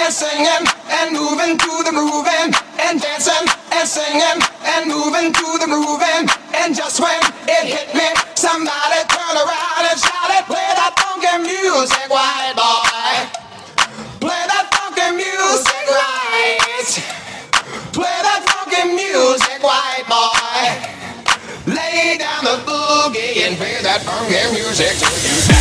and singing and moving to the grooving and dancing and singing and moving to the grooving. And just when it hit me, somebody turned around and shouted, "Play that funky music, white boy. Play that funky music right. Play that funky music, white boy. Lay down the boogie and play that funky music till you."